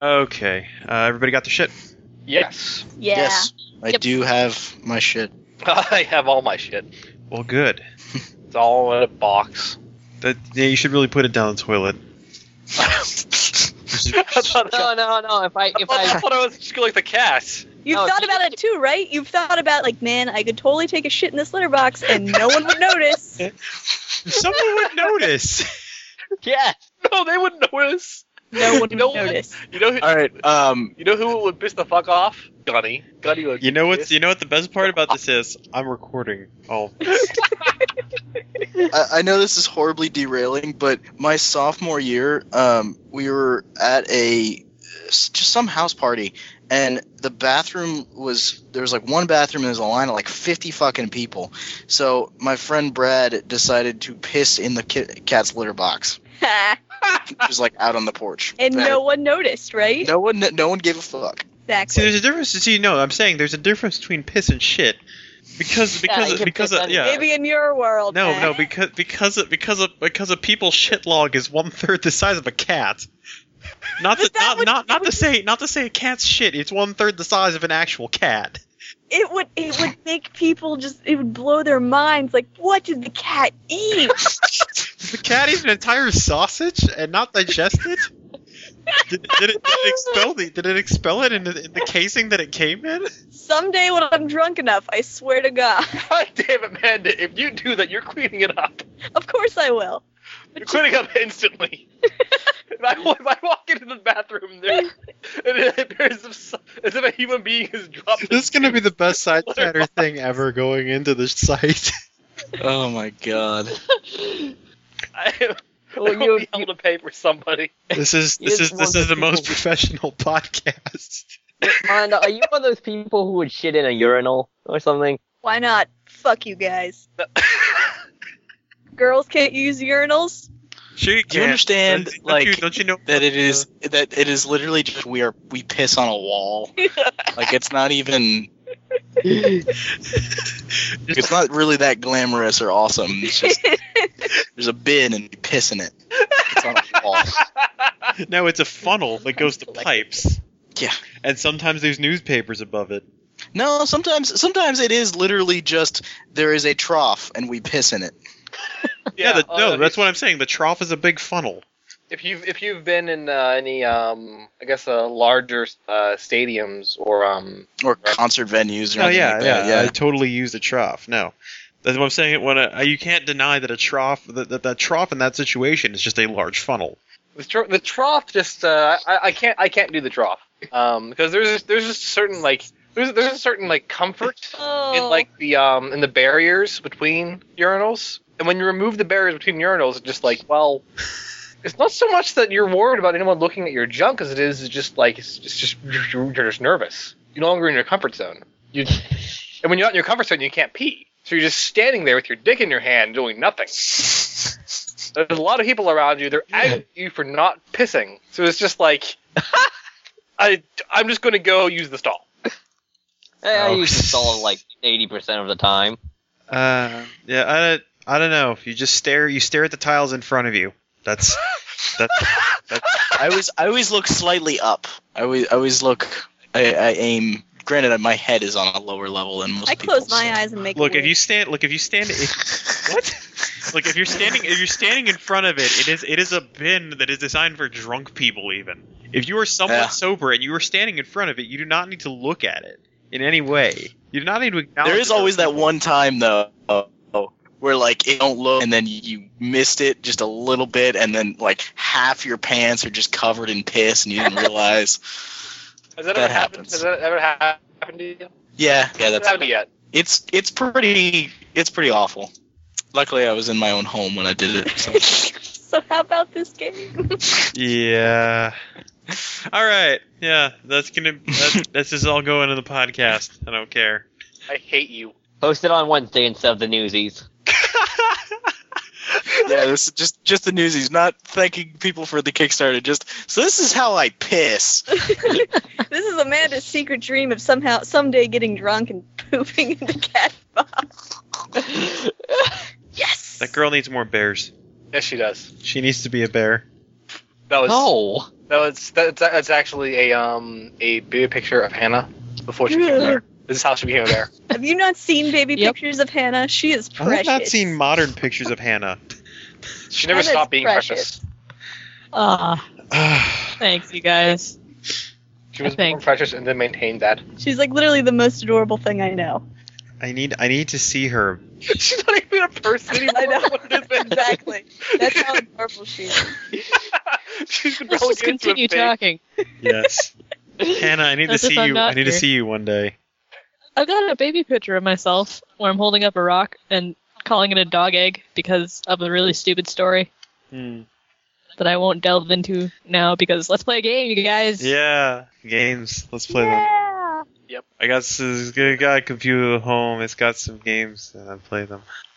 Okay. Everybody got their shit? Yes. Yeah. Yes, I do have my shit. I have all my shit. Well, good. It's all in a box. Yeah, you should really put it down the toilet. I thought, No. If I I thought I was just like the cat. You've No, thought if about it too, right? You've thought about, like, man, I could totally take a shit in this litter box and no one would notice. Someone would notice. yeah. No, they wouldn't notice. No one would No one- notice. You know, All right. you know who would piss the fuck off? Gunny. Gunny would. You know what? piss. You know what the best part about this is? I'm recording. Oh, I know this is horribly derailing, but my sophomore year, we were at just some house party, and the bathroom there was like one bathroom and there was a line of like 50 fucking people. So my friend Brad decided to piss in the cat's litter box, just like out on the porch. And no one noticed, right? No one gave a fuck. see, Exactly. there's a difference. See, no, I'm saying there's a difference between piss and shit, because you can piss anywhere. yeah. Maybe in your world. No, because a people's shit log is 1/3 the size of a cat. Not to say a cat's shit. It's 1/3 the size of an actual cat. It would make people it would blow their minds. Like, what did the cat eat? Did the cat eat an entire sausage and not digest it? Did it expel it in the casing that it came in? Someday when I'm drunk enough, I swear to God. God damn it, man! If you do that, you're cleaning it up. Of course I will. You're cleaning up instantly. If I walk into the bathroom there, and it appears as if a human being has dropped. This is gonna be the best side chatter thing ever going into this site. Oh my god. I Well, will be able to pay for somebody. This is the most professional podcast. Miranda, are you one of those people who would shit in a urinal or something? Why not? Fuck you guys. Girls can't use urinals. Sure you Do you can. understand, Don't you know that it is literally just we piss on a wall? Like, it's not even. It's not really that glamorous or awesome. It's just there's a bin and you piss in it. It's on a wall. No, it's a funnel that goes to pipes. Yeah. And sometimes there's newspapers above it. No, sometimes it is literally just there is a trough and we piss in it. That's what I'm saying. The trough is a big funnel. If you've been in any larger stadiums Or concert venues or Oh anything yeah, like that. I totally use a trough. No, that's what I'm saying. You can't deny that a trough, that trough in that situation is just a large funnel. the trough, just I can't do the trough because there's a certain there's a certain comfort in in the barriers between urinals, and when you remove the barriers between urinals, it's just it's not so much that you're worried about anyone looking at your junk as it is just you're just nervous. You're no longer in your comfort zone. And when you're not in your comfort zone, you can't pee. So you're just standing there with your dick in your hand doing nothing. There's a lot of people around you. They're angry at you for not pissing. So it's just I'm just going to go use the stall. I use the stall 80% of the time. Yeah, I don't know. If you just stare at the tiles in front of you. That's. I always look slightly up. I aim. Granted, my head is on a lower level than most people. I close my eyes and make Look, a if you stand, what? Look, if you're standing in front of it, it is a bin that is designed for drunk people. Even if you are somewhat sober and you are standing in front of it, you do not need to look at it in any way. You do not need to acknowledge. There is always that one time though, where you don't look and then you missed it just a little bit, and then half your pants are just covered in piss and you didn't realize. Has that ever happened? Has that ever happened to you? Yeah, that's happened yet. It's pretty awful. Luckily, I was in my own home when I did it. So, So how about this game? Yeah. All right. Yeah, this is all going in the podcast. I don't care. I hate you. Post it on Wednesday instead of the Newsies. yeah, this is just the newsies, not thanking people for the Kickstarter. So this is how I piss. This is Amanda's secret dream of someday getting drunk and pooping in the cat box. Yes! That girl needs more bears. Yes, she does. She needs to be a bear. That was No. No, it's actually a baby picture of Hannah before she became a bear. This is how she became a bear. Have you not seen baby pictures of Hannah? She is I precious. have not seen modern pictures of Hannah. She never Hannah's stopped being precious. Thanks, you guys. She was I think. born precious and then maintained that. She's like literally the most adorable thing I know. I need to see her. She's not even a person anymore. I know. What is it? Exactly. That's how adorable she is. She's been Let's just relegated to a continue pig. talking. Yes. Hannah, I need to As if see I'm you. not I need to here. see you one day. I've got a baby picture of myself where I'm holding up a rock and calling it a dog egg because of a really stupid story that I won't delve into now because let's play a game, you guys. Yeah, games. Let's play them. Yeah. I got a computer at home. It's got some games, and I play them.